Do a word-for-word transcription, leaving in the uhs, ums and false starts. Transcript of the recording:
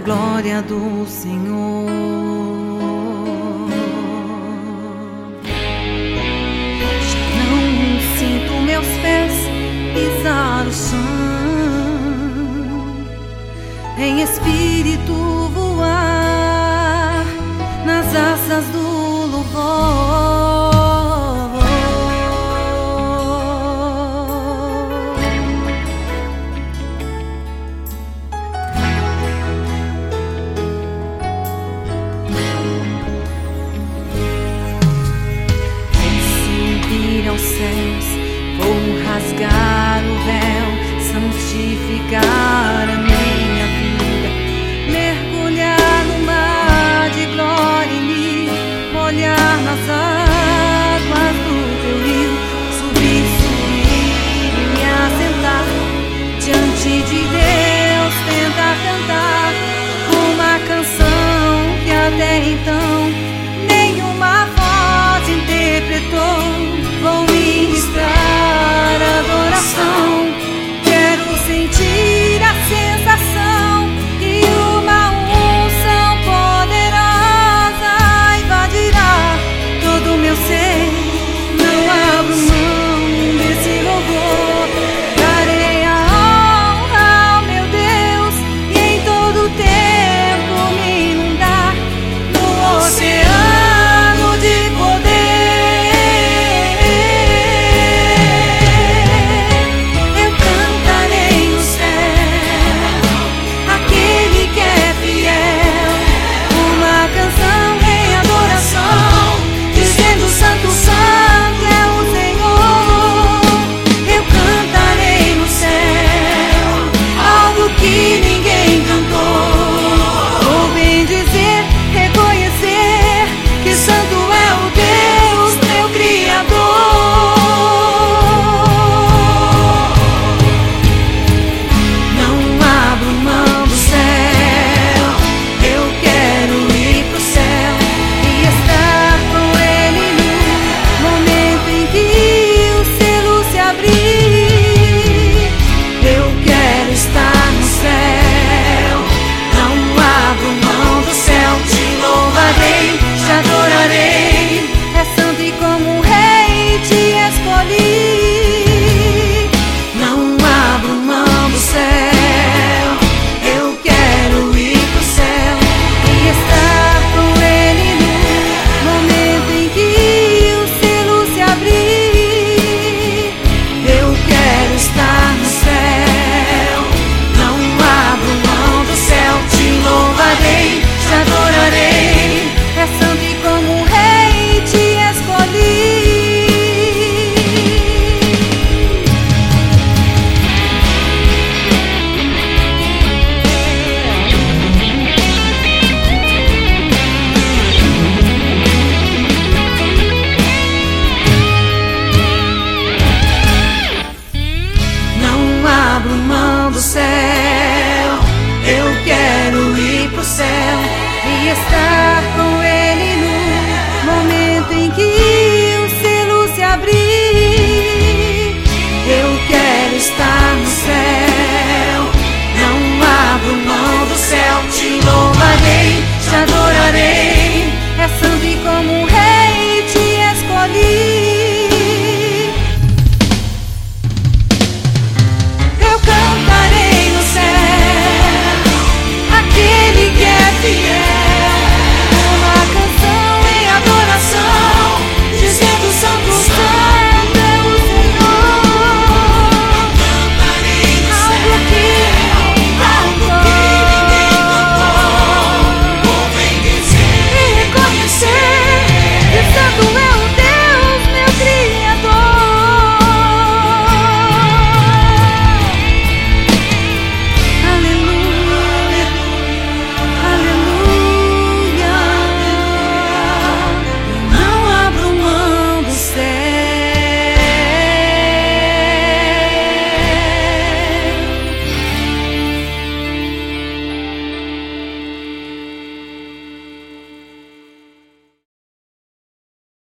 glória do Senhor. Já não sinto meus pés pisar o chão, em espírito voar nas asas do louvor. Aos céus, vou rasgar o véu, santificar a minha vida, mergulhar no mar de glória e me molhar nas águas do teu rio, subir, subir e me assentar diante de Deus, tentar cantar uma canção que até então nenhuma voz interpretou. Vou ministrar adoração, quero sentir a sensação que uma unção poderosa invadirá todo o meu ser. Não abro mão desse louvor, darei a honra ao meu Deus e em todo o tempo me inundar no oceano de poder. Do céu, eu quero ir pro céu e estar